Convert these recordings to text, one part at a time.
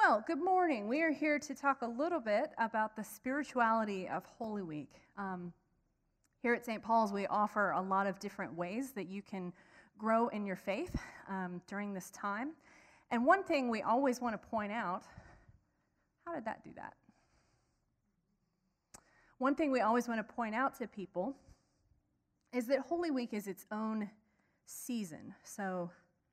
Well, good morning. We are here to talk a little bit about the spirituality of Holy Week. Here at St. Paul's, we offer a lot of different ways that you can grow in your faith during this time. And one thing we always want to point out, how did that do that? One thing we always want to point out to people is that Holy Week is its own season. So,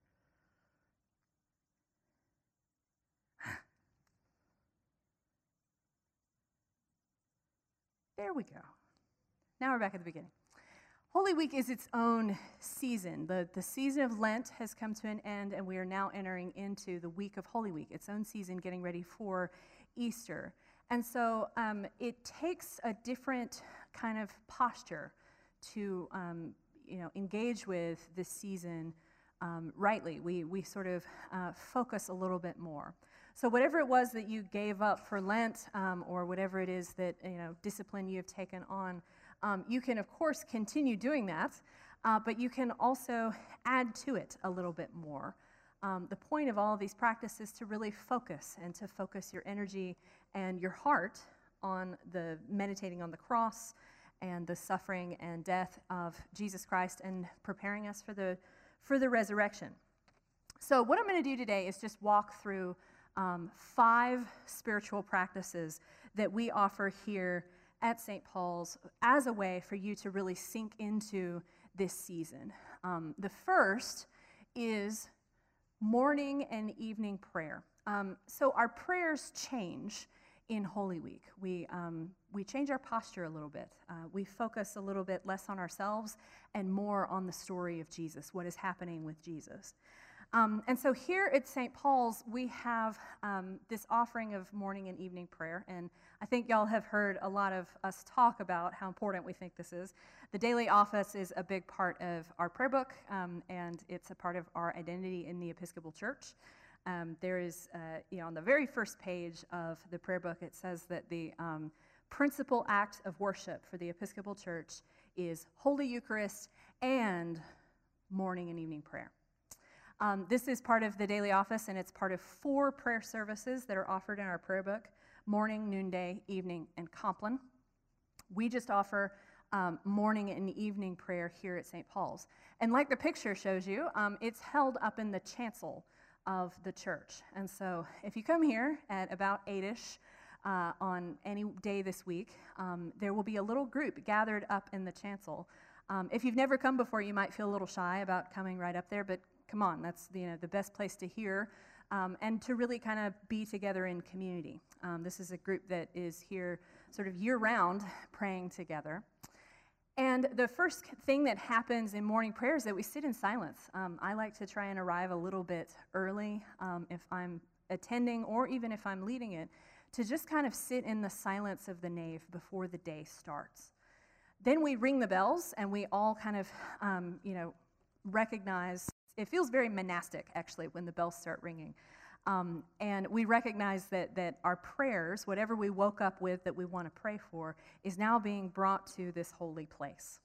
there we go. Now we're back at the beginning. Holy Week is its own season. The season of Lent has come to an end, and we are now entering into the week of Holy Week, its own season, getting ready for Easter. And so it takes a different kind of posture to engage with this season rightly. We sort of focus a little bit more. So whatever it was that you gave up for Lent, or whatever it is that discipline you have taken on, you can of course continue doing that, but you can also add to it a little bit more. The point of all of these practices is to really focus and to focus your energy and your heart on the meditating on the cross and the suffering and death of Jesus Christ and preparing us for the resurrection. So what I'm going to do today is just walk through 5 spiritual practices that we offer here at St. Paul's as a way for you to really sink into this season. The first is morning and evening prayer. So our prayers change in Holy Week. We change our posture a little bit. We focus a little bit less on ourselves and more on the story of Jesus, what is happening with Jesus. And so here at St. Paul's, we have this offering of morning and evening prayer, and I think y'all have heard a lot of us talk about how important we think this is. The daily office is a big part of our prayer book, and it's a part of our identity in the Episcopal Church. There is, on the very first page of the prayer book, it says that the principal act of worship for the Episcopal Church is Holy Eucharist and morning and evening prayer. This is part of the daily office, and it's part of 4 prayer services that are offered in our prayer book: morning, noonday, evening, and Compline. We just offer morning and evening prayer here at St. Paul's. And like the picture shows you, it's held up in the chancel of the church. And so if you come here at about 8-ish on any day this week, there will be a little group gathered up in the chancel. If you've never come before, you might feel a little shy about coming right up there, but come on, that's the best place to hear and to really kind of be together in community. This is a group that is here sort of year-round praying together. And the first thing that happens in morning prayer is that we sit in silence. I like to try and arrive a little bit early if I'm attending or even if I'm leading it, to just kind of sit in the silence of the nave before the day starts. Then we ring the bells and we all kind of, recognize. It feels very monastic, actually, when the bells start ringing. And we recognize that our prayers, whatever we woke up with that we want to pray for, is now being brought to this holy place.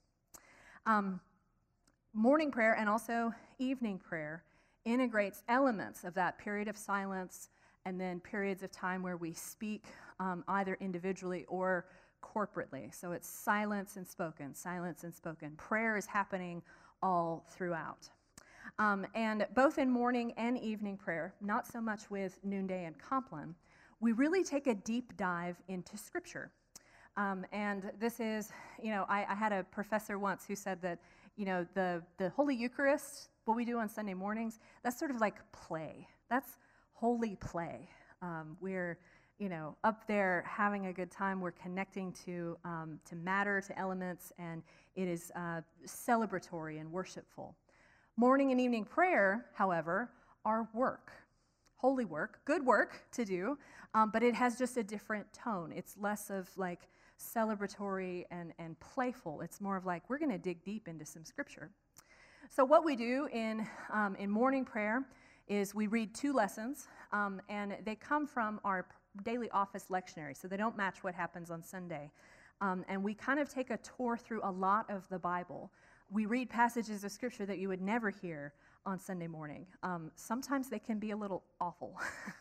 Morning prayer and also evening prayer integrates elements of that period of silence and then periods of time where we speak either individually or corporately. So it's silence and spoken, silence and spoken. Prayer is happening all throughout. And both in morning and evening prayer, not so much with noonday and Compline, we really take a deep dive into Scripture. And this is, I had a professor once who said that, the Holy Eucharist, what we do on Sunday mornings, that's sort of like play. That's holy play. We're, up there having a good time. We're connecting to matter, to elements, and it is celebratory and worshipful. Morning and evening prayer, however, are work, holy work, good work to do, but it has just a different tone. It's less of like celebratory and playful. It's more of like, we're going to dig deep into some Scripture. So what we do in morning prayer is we read 2 lessons, and they come from our daily office lectionary, so they don't match what happens on Sunday. And we kind of take a tour through a lot of the Bible. We read passages of Scripture that you would never hear on Sunday morning. Sometimes they can be a little awful.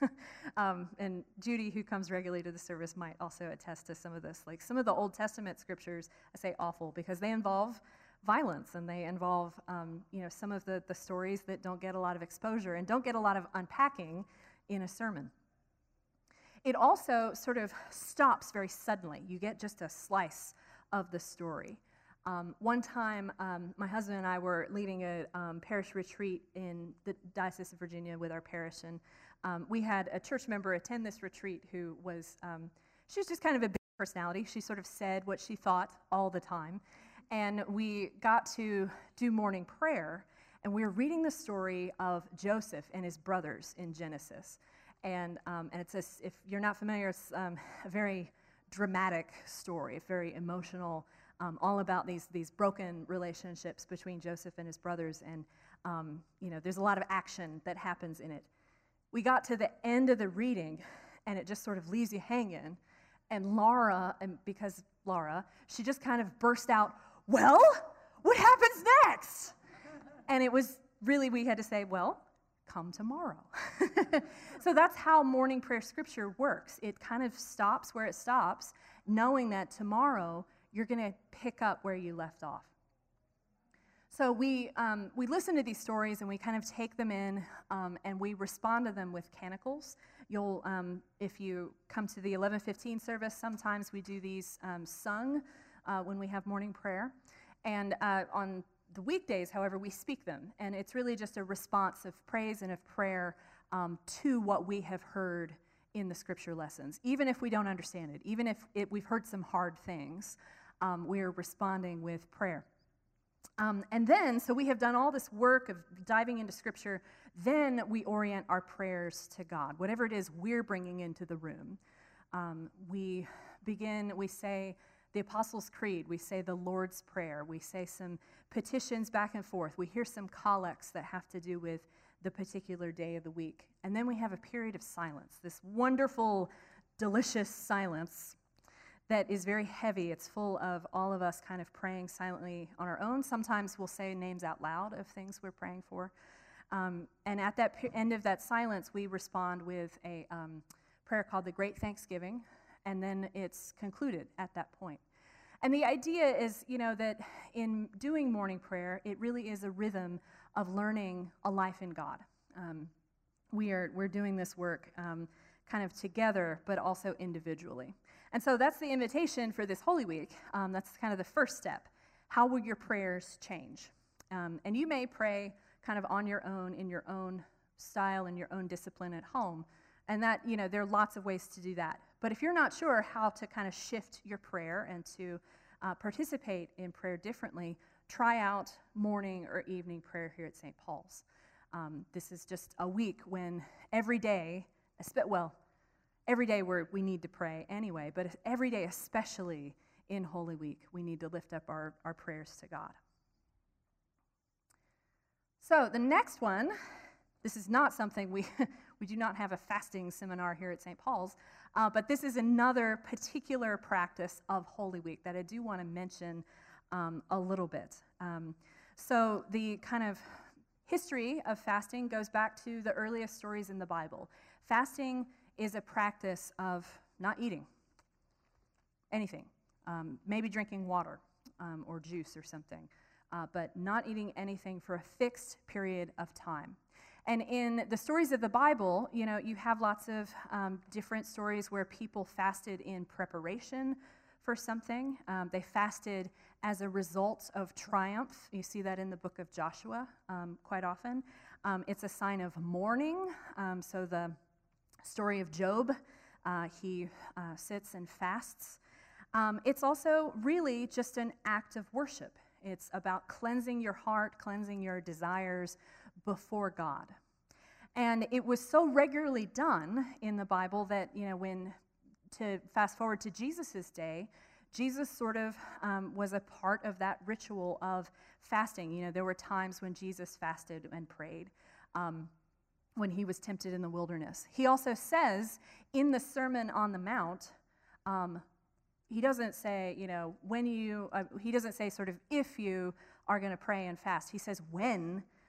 And Judy, who comes regularly to the service, might also attest to some of this. Like some of the Old Testament scriptures, I say awful because they involve violence, and they involve some of the stories that don't get a lot of exposure and don't get a lot of unpacking in a sermon. It also sort of stops very suddenly. You get just a slice of the story. One time, my husband and I were leading a parish retreat in the Diocese of Virginia with our parish, and we had a church member attend this retreat who was, she was just kind of a big personality. She sort of said what she thought all the time. And we got to do morning prayer, and we were reading the story of Joseph and his brothers in Genesis. And it's if you're not familiar, it's a very dramatic story, very emotional, all about these broken relationships between Joseph and his brothers. And there's a lot of action that happens in it. We got to the end of the reading, and it just sort of leaves you hanging. And Laura, she just kind of burst out, "Well, what happens next?" And it was really, we had to say, "Well, come tomorrow." So that's how morning prayer scripture works. It kind of stops where it stops, knowing that tomorrow you're going to pick up where you left off. So we listen to these stories, and we kind of take them in, and we respond to them with canticles. You'll, if you come to the 11:15 service, sometimes we do these sung when we have morning prayer. And on the weekdays, however, we speak them. And it's really just a response of praise and of prayer to what we have heard in the scripture lessons. Even if we don't understand it, even if we've heard some hard things, we're responding with prayer. And then, so we have done all this work of diving into scripture, then we orient our prayers to God, whatever it is we're bringing into the room. We say the Apostles' Creed, we say the Lord's Prayer, we say some petitions back and forth, we hear some collects that have to do with the particular day of the week, and then we have a period of silence, this wonderful, delicious silence that is very heavy. It's full of all of us kind of praying silently on our own. Sometimes we'll say names out loud of things we're praying for. And at that end of that silence, we respond with a prayer called the Great Thanksgiving, and then it's concluded at that point. And the idea is, that in doing morning prayer, it really is a rhythm of learning a life in God. We're doing this work kind of together, but also individually. And so that's the invitation for this Holy Week. That's kind of the first step. How will your prayers change? And you may pray kind of on your own, in your own style, in your own discipline at home. And that, there are lots of ways to do that. But if you're not sure how to kind of shift your prayer and to participate in prayer differently, try out morning or evening prayer here at St. Paul's. This is just a week when every day we need to pray anyway, but every day, especially in Holy Week, we need to lift up our prayers to God. So the next one, this is not something we do not have a fasting seminar here at St. Paul's, but this is another particular practice of Holy Week that I do want to mention a little bit. So the kind of history of fasting goes back to the earliest stories in the Bible. Fasting is a practice of not eating anything, maybe drinking water or juice or something, but not eating anything for a fixed period of time. And in the stories of the Bible, you have lots of different stories where people fasted in preparation for something. They fasted as a result of triumph. You see that in the book of Joshua quite often. It's a sign of mourning. So the story of Job, he sits and fasts. It's also really just an act of worship. It's about cleansing your heart, cleansing your desires before God. And it was so regularly done in the Bible that, when to fast forward to Jesus' day, Jesus sort of was a part of that ritual of fasting. There were times when Jesus fasted and prayed, when he was tempted in the wilderness. He also says in the Sermon on the Mount, he doesn't say, he doesn't say sort of if you are going to pray and fast. He says when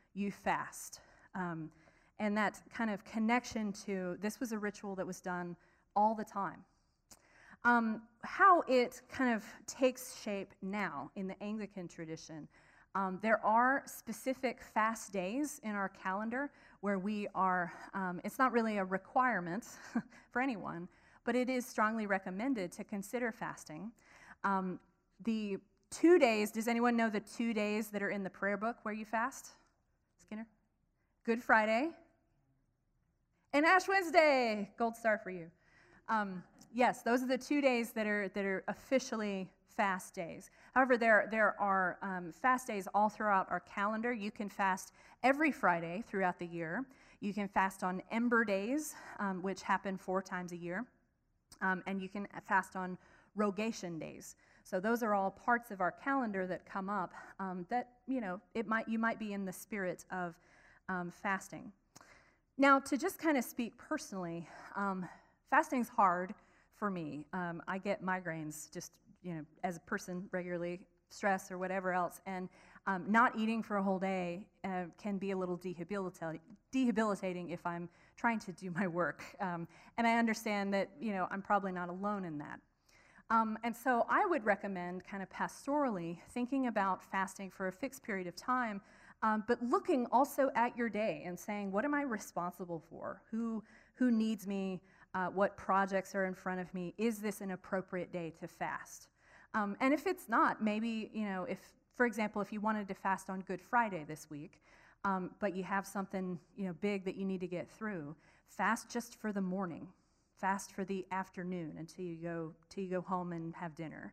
you fast. And that kind of connection to this was a ritual that was done all the time. How it kind of takes shape now in the Anglican tradition, there are specific fast days in our calendar where we are, it's not really a requirement for anyone, but it is strongly recommended to consider fasting. The 2 days, does anyone know the 2 days that are in the prayer book where you fast? Skinner? Good Friday and Ash Wednesday. Gold star for you. Yes, those are the 2 days that are officially fast days. However, there are fast days all throughout our calendar. You can fast every Friday throughout the year. You can fast on Ember Days, which happen 4 times a year. And you can fast on Rogation Days. So those are all parts of our calendar that come up that, you might be in the spirit of fasting. Now, to just kind of speak personally, fasting's hard for me. I get migraines just, as a person regularly, stress or whatever else, and not eating for a whole day can be a little debilitating if I'm trying to do my work. And I understand that, I'm probably not alone in that. And so I would recommend kind of pastorally thinking about fasting for a fixed period of time, but looking also at your day and saying, what am I responsible for? Who needs me? What projects are in front of me? Is this an appropriate day to fast? And if it's not, maybe, if, for example, if you wanted to fast on Good Friday this week, but you have something, big that you need to get through, fast just for the morning. Fast for the afternoon until you go home and have dinner.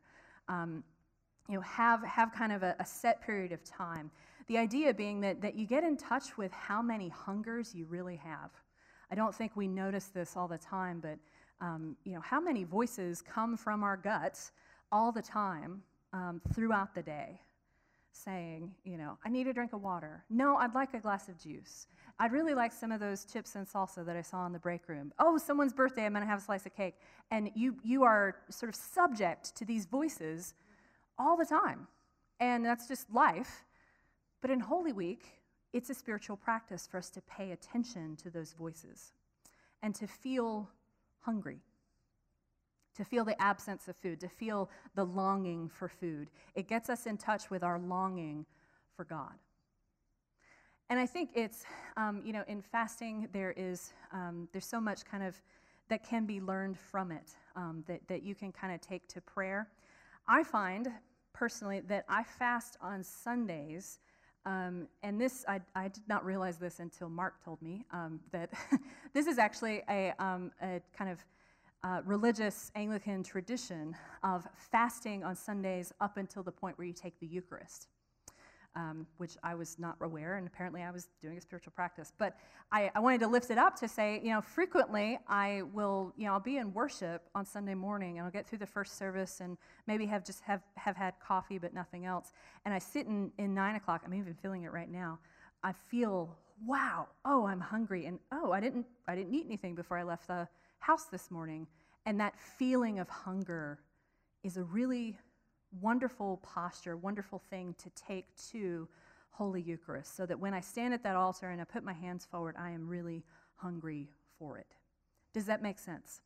Have kind of a set period of time. The idea being that you get in touch with how many hungers you really have. I don't think we notice this all the time, but how many voices come from our guts all the time throughout the day, saying, I need a drink of water. No, I'd like a glass of juice. I'd really like some of those chips and salsa that I saw in the break room. Oh, someone's birthday, I'm going to have a slice of cake. And you are sort of subject to these voices all the time. And that's just life. But in Holy Week, it's a spiritual practice for us to pay attention to those voices and to feel hungry, to feel the absence of food, to feel the longing for food. It gets us in touch with our longing for God. And I think it's, in fasting, there's so much kind of that can be learned from it, that you can kind of take to prayer. I find, personally, that I fast on Sundays, and this, I did not realize this until Mark told me, that this is actually a kind of religious Anglican tradition of fasting on Sundays up until the point where you take the Eucharist. Which I was not aware, and apparently I was doing a spiritual practice. But I wanted to lift it up to say, frequently I will, I'll be in worship on Sunday morning, and I'll get through the first service and maybe have had coffee but nothing else. And I sit in 9 o'clock, I'm even feeling it right now. I feel, wow, oh, I'm hungry, and oh, I didn't eat anything before I left the house this morning. And that feeling of hunger is a really wonderful posture, wonderful thing to take to Holy Eucharist, so that when I stand at that altar and I put my hands forward, I am really hungry for it. Does that make sense?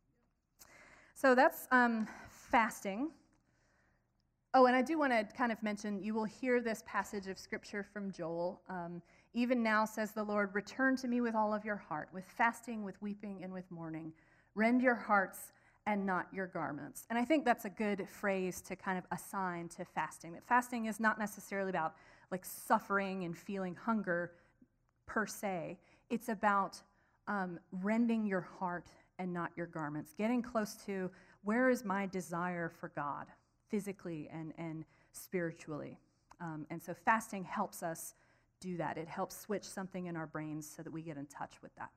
So that's fasting. Oh, and I do want to kind of mention, you will hear this passage of Scripture from Joel. Even now, says the Lord, return to me with all of your heart, with fasting, with weeping, and with mourning. Rend your hearts and not your garments. And I think that's a good phrase to kind of assign to fasting. That fasting is not necessarily about like suffering and feeling hunger per se. It's about rending your heart and not your garments. Getting close to where is my desire for God, physically and spiritually. And so fasting helps us do that. It helps switch something in our brains so that we get in touch with that.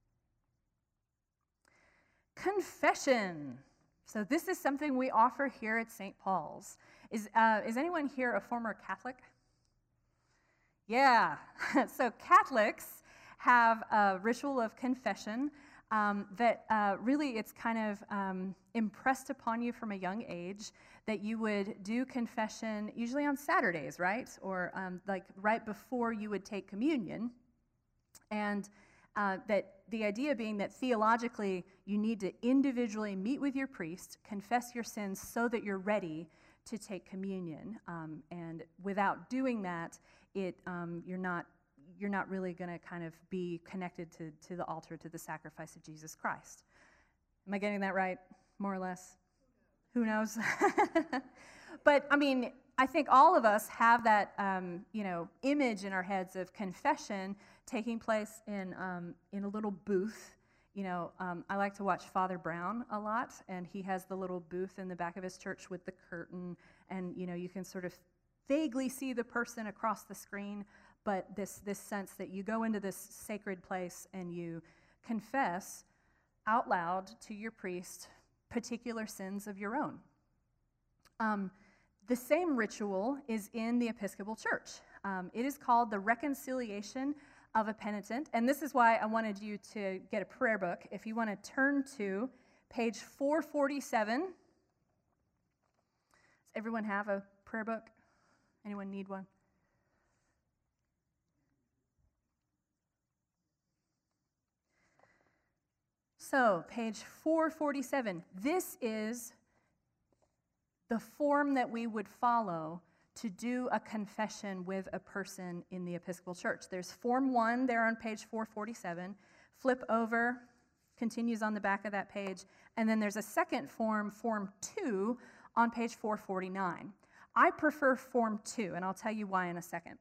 Confession. So this is something we offer here at St. Paul's. Is anyone here a former Catholic? Yeah. So Catholics have a ritual of confession that really it's kind of impressed upon you from a young age that you would do confession usually on Saturdays, right? Or like right before you would take communion. And that the idea being that theologically you need to individually meet with your priest, confess your sins so that you're ready to take communion. And without doing that, you're not really going to kind of be connected to the altar, to the sacrifice of Jesus Christ. Am I getting that right, more or less? Who knows? But, I mean, I think all of us have that, image in our heads of confession taking place in a little booth. I like to watch Father Brown a lot, and he has the little booth in the back of his church with the curtain, and, you can sort of vaguely see the person across the screen, but this sense that you go into this sacred place and you confess out loud to your priest particular sins of your own. The same ritual is in the Episcopal Church. It is called the reconciliation of a penitent, and this is why I wanted you to get a prayer book. If you want to turn to page 447. Does everyone have a prayer book? Anyone need one? So, page 447. This is the form that we would follow to do a confession with a person in the Episcopal Church. There's Form 1 there on page 447. Flip over, continues on the back of that page, and then there's a second form, Form 2, on page 449. I prefer Form 2, and I'll tell you why in a second.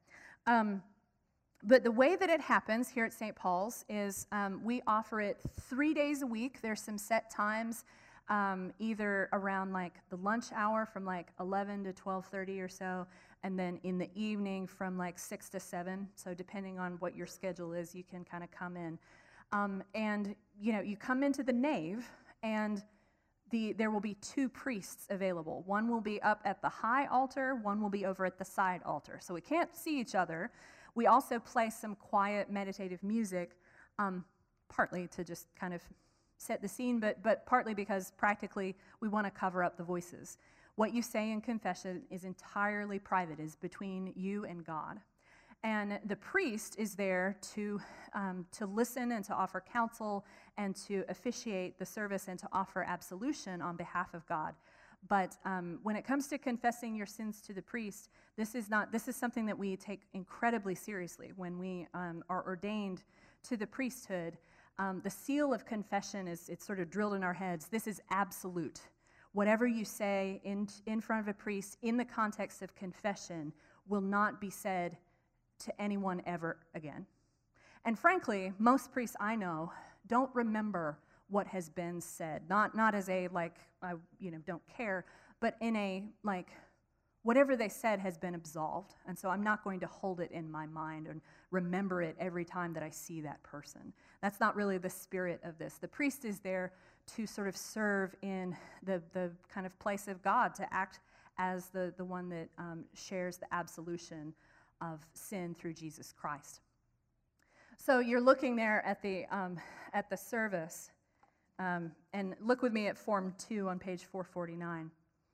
But the way that it happens here at St. Paul's is we offer it 3 days a week. There's some set times, either around like the lunch hour from like 11 to 12:30 or so, and then in the evening from like 6 to 7. So depending on what your schedule is, you can kind of come in. And you come into the nave, and there will be 2 priests available. One will be up at the high altar, one will be over at the side altar. So we can't see each other. We also play some quiet meditative music, partly to just kind of set the scene, but partly because practically we want to cover up the voices. What you say in confession is entirely private, is between you and God. And the priest is there to listen and to offer counsel and to officiate the service and to offer absolution on behalf of God. But when it comes to confessing your sins to the priest, this is something that we take incredibly seriously. When we are ordained to the priesthood, the seal of confession it's sort of drilled in our heads. This is absolute. Whatever you say in front of a priest in the context of confession will not be said to anyone ever again. And frankly, most priests I know don't remember what has been said. Not as a I don't care, but in a whatever they said has been absolved. And so I'm not going to hold it in my mind and remember it every time that I see that person. That's not really the spirit of this. The priest is there to sort of serve in the kind of place of God, to act as the one that shares the absolution of sin through Jesus Christ. So you're looking there at the service, and look with me at Form 2 on page 449.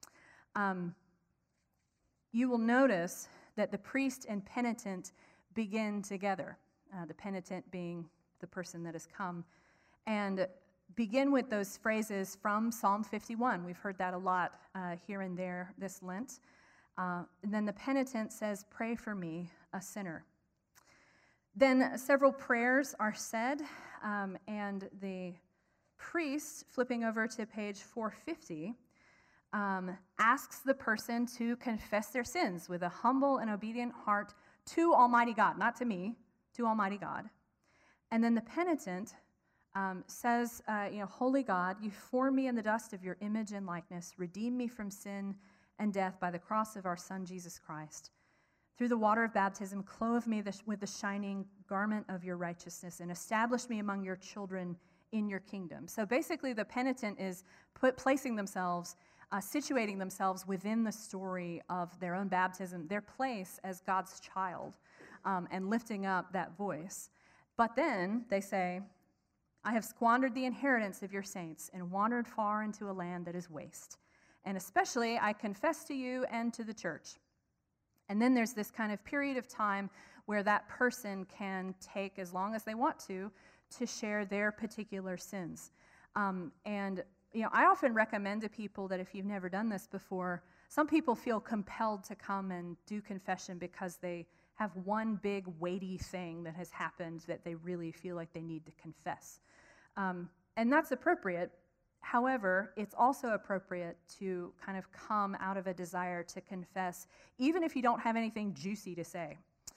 You will notice that the priest and penitent begin together, the penitent being the person that has come, and begin with those phrases from Psalm 51. We've heard that a lot here and there this Lent. And then the penitent says, "Pray for me, a sinner." Then several prayers are said, and the priest, flipping over to page 450, asks the person to confess their sins with a humble and obedient heart to Almighty God, not to me, to Almighty God. And then the penitent says, "Holy God, you formed me in the dust of your image and likeness. Redeem me from sin and death by the cross of our Son, Jesus Christ. Through the water of baptism, clothe me with the shining garment of your righteousness and establish me among your children in your kingdom." So basically the penitent is placing themselves, situating themselves within the story of their own baptism, their place as God's child, and lifting up that voice. But then they say, I have squandered the inheritance of your saints and wandered far into a land that is waste. And especially I confess to you and to the church. And then there's this kind of period of time where that person can take as long as they want to share their particular sins. And I often recommend to people that if you've never done this before, some people feel compelled to come and do confession because they have one big weighty thing that has happened that they really feel like they need to confess. And that's appropriate. However, it's also appropriate to kind of come out of a desire to confess, even if you don't have anything juicy to say.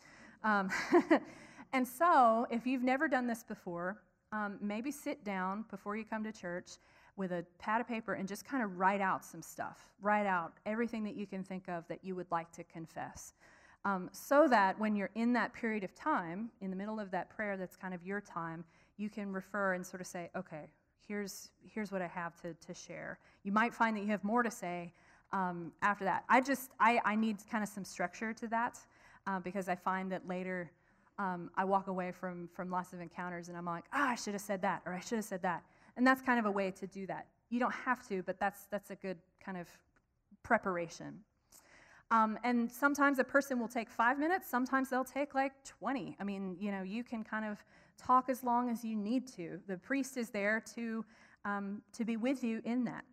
And so, if you've never done this before, maybe sit down before you come to church with a pad of paper and just kind of write out some stuff. Write out everything that you can think of that you would like to confess. So that when you're in that period of time, in the middle of that prayer that's kind of your time, you can refer and sort of say, okay, here's what I have to share. You might find that you have more to say after that. I need kind of some structure to that because I find that later I walk away from lots of encounters and I'm like, I should have said that, or I should have said that. And that's kind of a way to do that. You don't have to, but that's a good kind of preparation. And sometimes a person will take 5 minutes, sometimes they'll take like 20. I mean, you can kind of talk as long as you need to. The priest is there to be with you in that.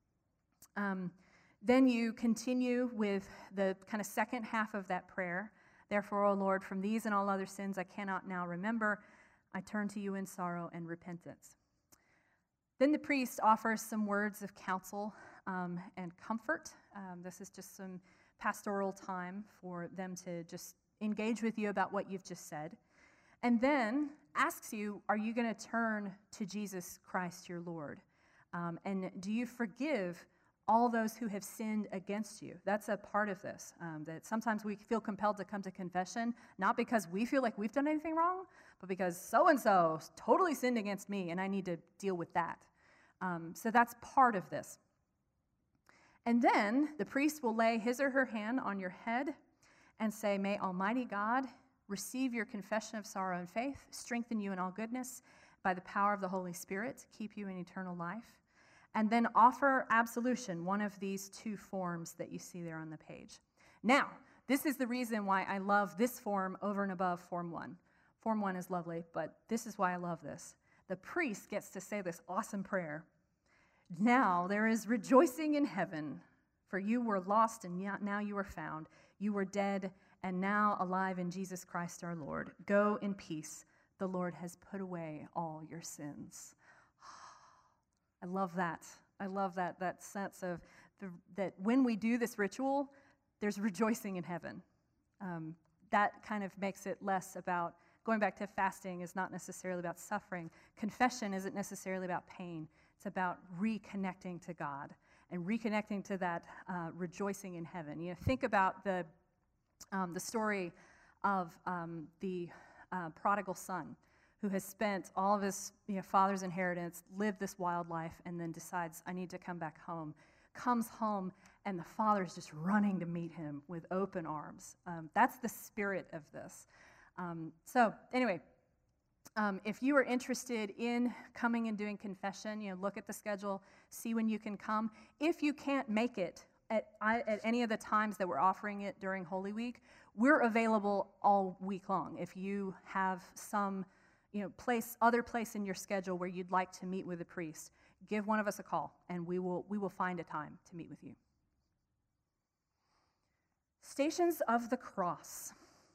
Then you continue with the kind of second half of that prayer. Therefore, O Lord, from these and all other sins I cannot now remember, I turn to you in sorrow and repentance. Then the priest offers some words of counsel and comfort. This is just some pastoral time for them to just engage with you about what you've just said. And then asks you, are you going to turn to Jesus Christ your Lord? And do you forgive all those who have sinned against you? That's a part of this, that sometimes we feel compelled to come to confession, not because we feel like we've done anything wrong, but because so-and-so totally sinned against me, and I need to deal with that. So that's part of this. And then the priest will lay his or her hand on your head and say, may Almighty God receive your confession of sorrow and faith, strengthen you in all goodness by the power of the Holy Spirit, keep you in eternal life, and then offer absolution, one of these two forms that you see there on the page. Now, this is the reason why I love this form over and above Form 1. Form 1 is lovely, but this is why I love this. The priest gets to say this awesome prayer. Now there is rejoicing in heaven, for you were lost and now you are found. You were dead and now alive in Jesus Christ our Lord. Go in peace. The Lord has put away all your sins. I love that. I love that sense of that when we do this ritual, there's rejoicing in heaven. That kind of makes it less about, going back to fasting is not necessarily about suffering. Confession isn't necessarily about pain. It's about reconnecting to God and reconnecting to that rejoicing in heaven. Think about the story of the prodigal son who has spent all of his father's inheritance, lived this wild life, and then decides, I need to come back home. Comes home, and the father's just running to meet him with open arms. That's the spirit of this. So anyway, if you are interested in coming and doing confession, look at the schedule, see when you can come. If you can't make it at any of the times that we're offering it during Holy Week, we're available all week long. If you have some other place in your schedule where you'd like to meet with a priest, give one of us a call, and we will find a time to meet with you. Stations of the Cross.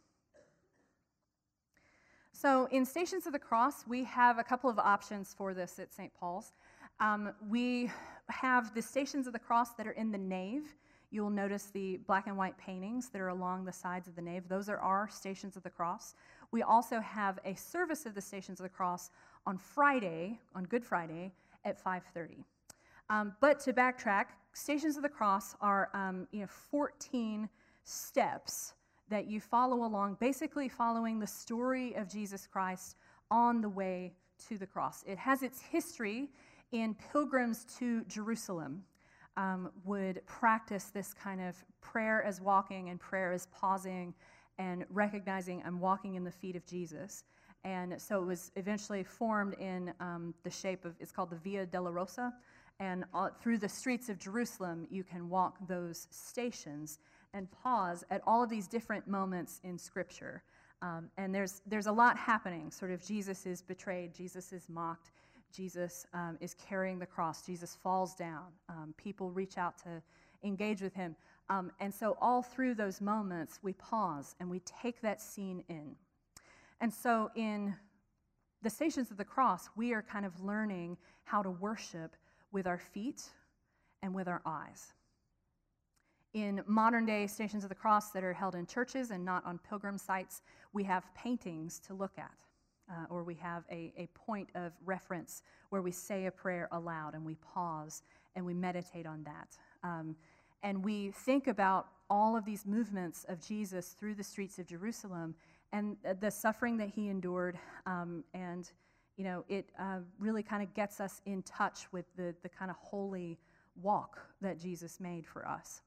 So in Stations of the Cross, we have a couple of options for this at St. Paul's. We have the Stations of the Cross that are in the nave. You'll notice the black and white paintings that are along the sides of the nave. Those are our Stations of the Cross. We also have a service of the Stations of the Cross on Friday, on Good Friday, at 5:30. But to backtrack, Stations of the Cross are 14 steps that you follow along, basically following the story of Jesus Christ on the way to the cross. It has its history in pilgrims to Jerusalem would practice this kind of prayer as walking and prayer as pausing and recognizing I'm walking in the feet of Jesus. And so it was eventually formed in the shape of, it's called the Via Dolorosa. And through the streets of Jerusalem, you can walk those stations and pause at all of these different moments in Scripture. And there's a lot happening. Sort of Jesus is betrayed, Jesus is mocked, Jesus is carrying the cross, Jesus falls down. People reach out to engage with him. And so all through those moments, we pause and we take that scene in. And so in the Stations of the Cross, we are kind of learning how to worship with our feet and with our eyes. In modern day Stations of the Cross that are held in churches and not on pilgrim sites, we have paintings to look at, or we have a point of reference where we say a prayer aloud and we pause and we meditate on that. And we think about all of these movements of Jesus through the streets of Jerusalem and the suffering that he endured, and it really kind of gets us in touch with the kind of holy walk that Jesus made for us.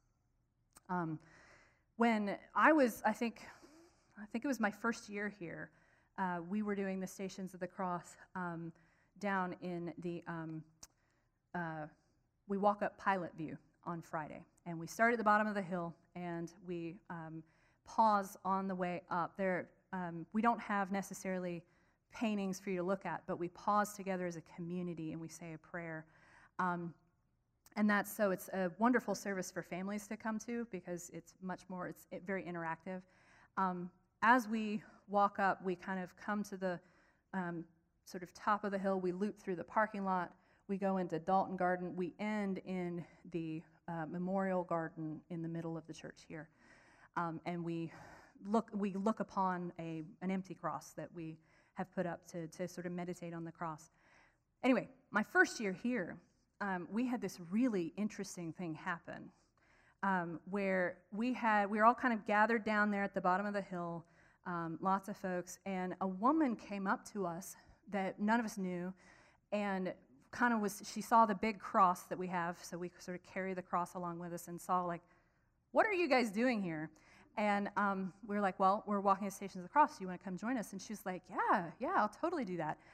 When I think it was my first year here, we were doing the Stations of the Cross down in the, we walk up Pilate View on Friday. And we start at the bottom of the hill, and we pause on the way up. There, we don't have necessarily paintings for you to look at, but we pause together as a community, and we say a prayer. And it's a wonderful service for families to come to because it's very interactive. As we walk up, we kind of come to the sort of top of the hill. We loop through the parking lot. We go into Dalton Garden. We end in the Memorial Garden in the middle of the church here. And we look upon an empty cross that we have put up to sort of meditate on the cross. Anyway, my first year here, we had this really interesting thing happen where we were all kind of gathered down there at the bottom of the hill, lots of folks, and a woman came up to us that none of us knew, and she saw the big cross that we have, so we sort of carry the cross along with us and saw, like, what are you guys doing here? And we were like, well, we're walking the Stations of the Cross. Do you want to come join us? And she was like, yeah, I'll totally do that.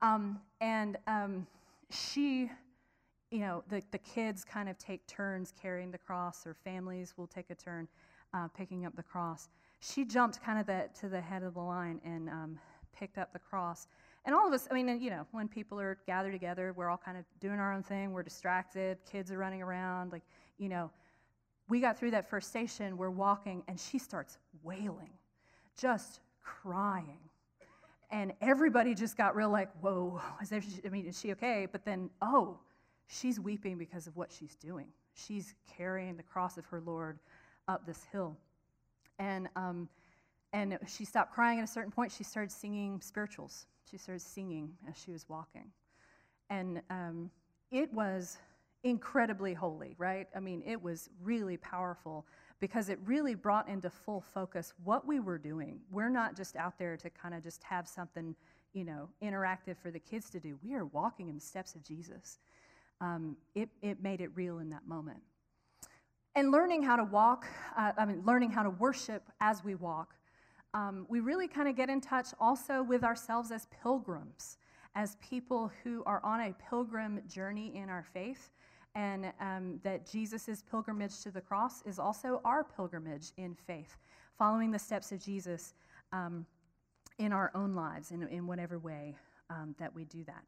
She, the kids kind of take turns carrying the cross, or families will take a turn picking up the cross. She jumped kind of to the head of the line and picked up the cross. And all of us, when people are gathered together, we're all kind of doing our own thing. We're distracted. Kids are running around. We got through that first station. We're walking, and she starts wailing, just crying. And everybody just got real like, whoa, is she okay? But then, she's weeping because of what she's doing. She's carrying the cross of her Lord up this hill. And she stopped crying at a certain point. She started singing spirituals. She started singing as she was walking. And it was incredibly holy, right? It was really powerful because it really brought into full focus what we were doing. We're not just out there to kind of just have something, interactive for the kids to do. We are walking in the steps of Jesus. It made it real in that moment. And learning how to walk, learning how to worship as we walk, we really kind of get in touch also with ourselves as pilgrims, as people who are on a pilgrim journey in our faith, and that Jesus' pilgrimage to the cross is also our pilgrimage in faith, following the steps of Jesus in our own lives, in whatever way that we do that.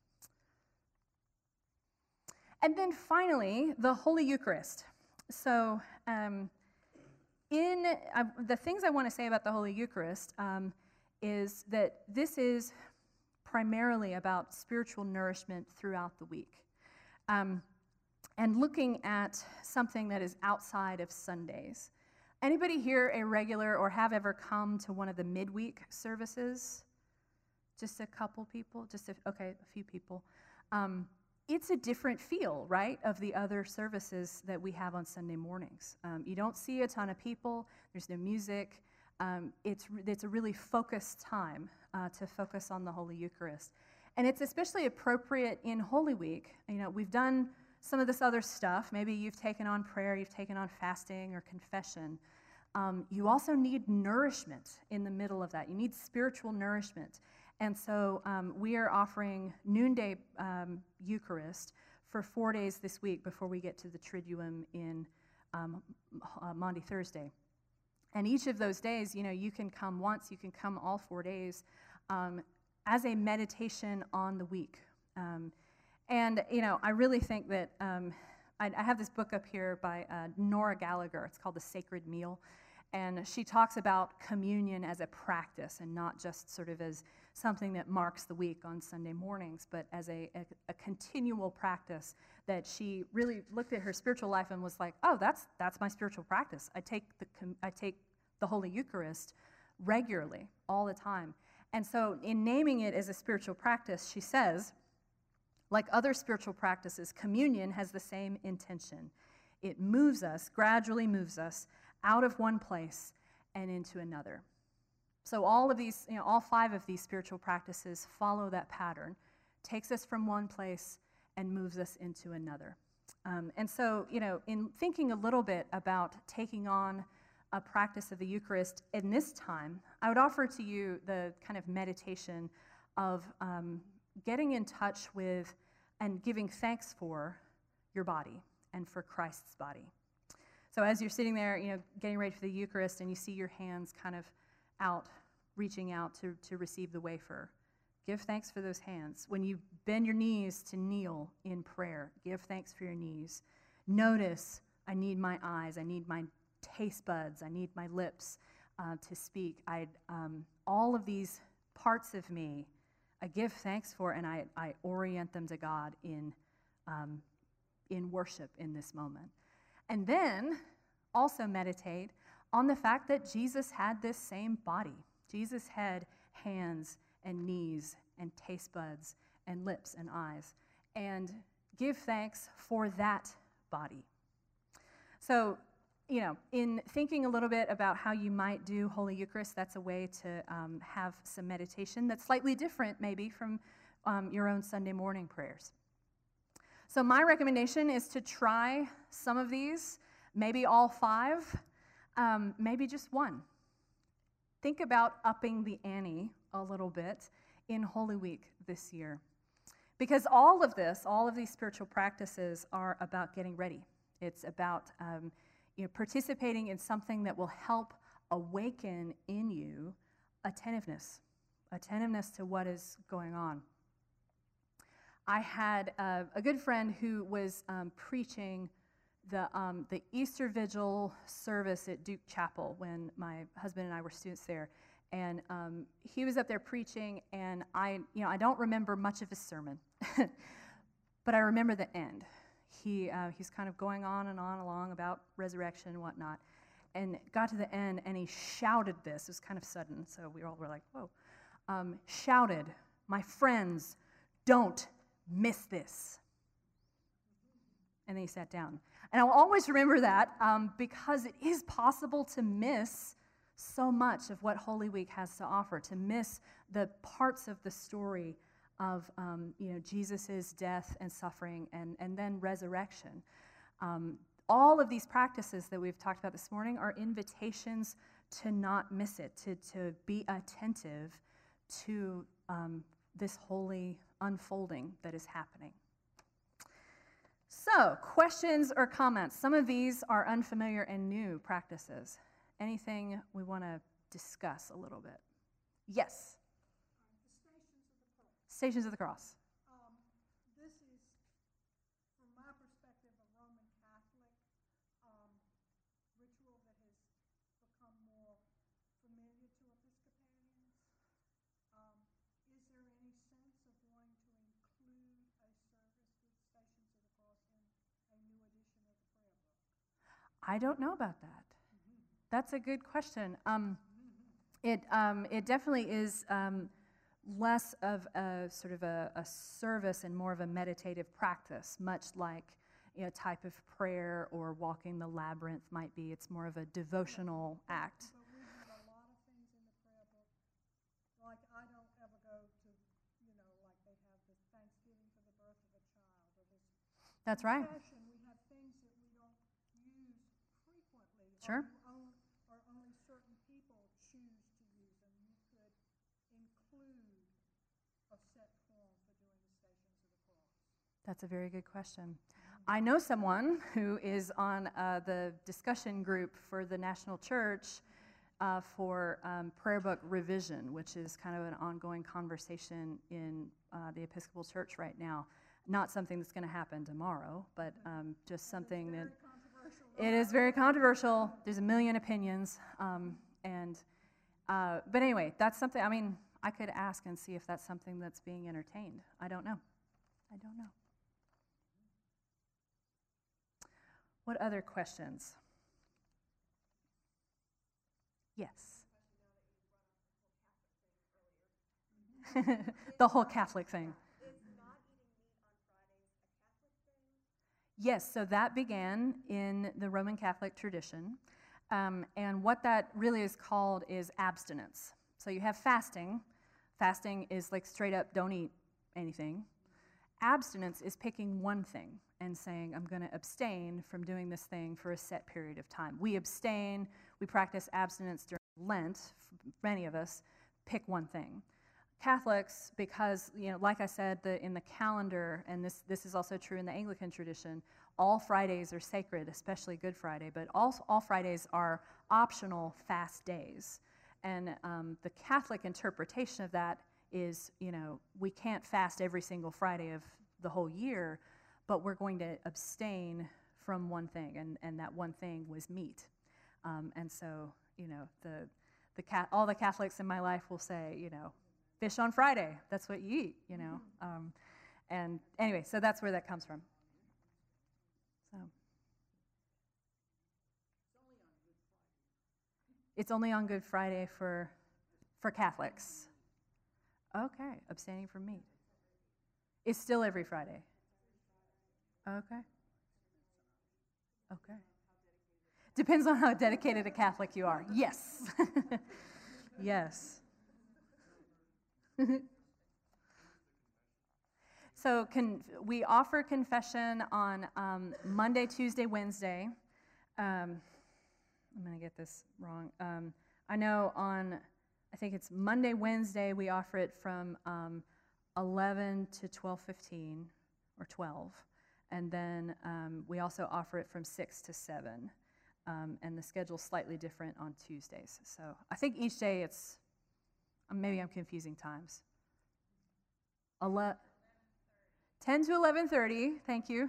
And then finally, the Holy Eucharist. So the things I want to say about the Holy Eucharist is that this is primarily about spiritual nourishment throughout the week. And looking at something that is outside of Sundays. Anybody here a regular or have ever come to one of the midweek services? Just a couple people? A few people. It's a different feel, right, of the other services that we have on Sunday mornings. You don't see a ton of people. There's no music. It's a really focused time to focus on the Holy Eucharist. And it's especially appropriate in Holy Week. We've done some of this other stuff. Maybe you've taken on prayer, you've taken on fasting or confession. You also need nourishment in the middle of that. You need spiritual nourishment. And so we are offering noonday Eucharist for 4 days this week before we get to the Triduum in Maundy Thursday. And each of those days, you can come once, you can come all 4 days as a meditation on the week. And I really think that I have this book up here by Nora Gallagher. It's called The Sacred Meal. And she talks about communion as a practice and not just sort of as something that marks the week on Sunday mornings, but as a continual practice that she really looked at her spiritual life and was like, oh, that's my spiritual practice. I take the Holy Eucharist regularly, all the time. And so in naming it as a spiritual practice, she says, like other spiritual practices, communion has the same intention. It gradually moves us out of one place and into another. So all of these, all 5 of these spiritual practices follow that pattern, takes us from one place and moves us into another. And so, in thinking a little bit about taking on a practice of the Eucharist in this time, I would offer to you the kind of meditation of getting in touch with and giving thanks for your body and for Christ's body. So as you're sitting there, getting ready for the Eucharist, and you see your hands kind of out, reaching out to receive the wafer, give thanks for those hands. When you bend your knees to kneel in prayer, give thanks for your knees. Notice, I need my eyes, I need my taste buds, I need my lips to speak. All of these parts of me, I give thanks for, and I orient them to God in worship in this moment. And then also meditate on the fact that Jesus had this same body. Jesus had hands and knees and taste buds and lips and eyes. And give thanks for that body. So, in thinking a little bit about how you might do Holy Eucharist, that's a way to have some meditation that's slightly different maybe from your own Sunday morning prayers. So my recommendation is to try some of these, maybe all 5, maybe just one. Think about upping the ante a little bit in Holy Week this year. Because all of these spiritual practices are about getting ready. It's about participating in something that will help awaken in you attentiveness to what is going on. I had a good friend who was preaching the Easter Vigil service at Duke Chapel when my husband and I were students there, and he was up there preaching, and I don't remember much of his sermon, but I remember the end. He's kind of going on and on along about resurrection and whatnot, and got to the end, and he shouted this. It was kind of sudden, so we all were like, whoa. Shouted, "My friends, don't miss this." And then he sat down. And I'll always remember that because it is possible to miss so much of what Holy Week has to offer, to miss the parts of the story of Jesus' death and suffering and then resurrection. All of these practices that we've talked about this morning are invitations to not miss it, to be attentive to this holy unfolding that is happening. So, questions or comments? Some of these are unfamiliar and new practices. Anything we want to discuss a little bit? Yes? Stations of the Cross. This is, from my perspective, a Roman Catholic ritual that has become more familiar to Episcopalians. Is there any sense of wanting to include a service with Stations of the Cross in a new edition of the prayer book? I don't know about that. That's a good question. It definitely is less of a sort of a service and more of a meditative practice, much like type of prayer or walking the labyrinth might be. It's more of a devotional act. But we have a lot of things in the prayer book. Like, I don't ever go to, like they have the Thanksgiving for the birth of a child, or this That's right. confession. We have things that we don't use frequently. Sure. Or only certain people choose to use them. You could include That's a very good question. I know someone who is on the discussion group for the National Church for prayer book revision, which is kind of an ongoing conversation in the Episcopal Church right now. Not something that's going to happen tomorrow, but just something that it is very controversial. There's a million opinions, but anyway, that's something. I mean, I could ask and see if that's something that's being entertained. I don't know. What other questions? Yes. The whole Catholic thing. Yes, so that began in the Roman Catholic tradition. And what that really is called is abstinence. So you have fasting. Fasting is like straight up, don't eat anything. Abstinence is picking one thing and saying, I'm going to abstain from doing this thing for a set period of time. We abstain, we practice abstinence during Lent, many of us, pick one thing. Catholics, because, like I said, in the calendar, and this is also true in the Anglican tradition, all Fridays are sacred, especially Good Friday, but all Fridays are optional fast days. And the Catholic interpretation of that is, we can't fast every single Friday of the whole year, but we're going to abstain from one thing, and that one thing was meat. And so, all the Catholics in my life will say, fish on Friday, that's what you eat, and anyway, so that's where that comes from. So it's only on Good Friday for Catholics. Okay, abstaining from meat. It's still every Friday. Okay. Depends on how dedicated a Catholic you are. Yes. Yes. So we offer confession on Monday, Tuesday, Wednesday. I'm going to get this wrong. I know I think it's Monday, Wednesday, we offer it from 11 to 12:15 or 12. And then we also offer it from 6 to 7. And the schedule's slightly different on Tuesdays. So I think each day it's, maybe I'm confusing times. 10 to 11:30, thank you.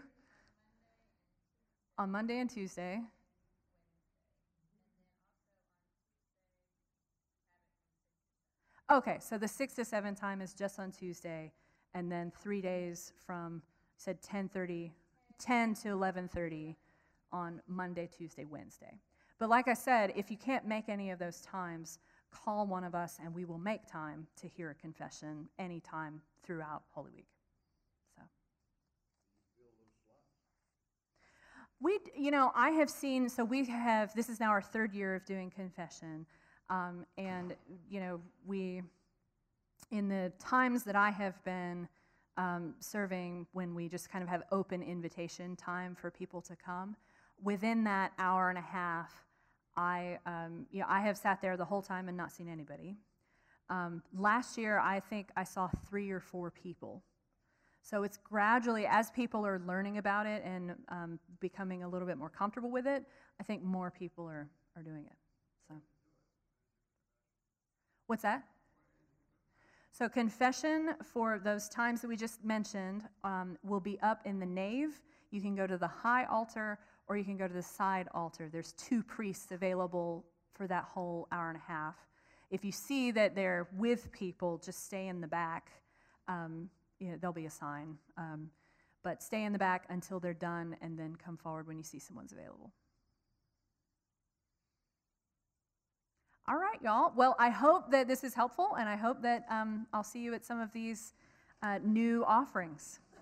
On Monday and Tuesday. Okay, so the 6 to 7 time is just on Tuesday, and then 3 days from, said 10 to 11:30 on Monday, Tuesday, Wednesday. But like I said, if you can't make any of those times, call one of us and we will make time to hear a confession anytime throughout Holy Week. I have seen, so this is now our 3rd year of doing confession. And, in the times that I have been serving, when we just kind of have open invitation time for people to come, within that hour and a half, I have sat there the whole time and not seen anybody. Last year, I think I saw 3 or 4 people. So it's gradually, as people are learning about it and becoming a little bit more comfortable with it, I think more people are doing it. So, what's that? So confession for those times that we just mentioned will be up in the nave. You can go to the high altar or you can go to the side altar. There's 2 priests available for that whole hour and a half. If you see that they're with people, just stay in the back. There'll be a sign. But stay in the back until they're done and then come forward when you see someone's available. All right, y'all. Well, I hope that this is helpful, and I hope that I'll see you at some of these new offerings.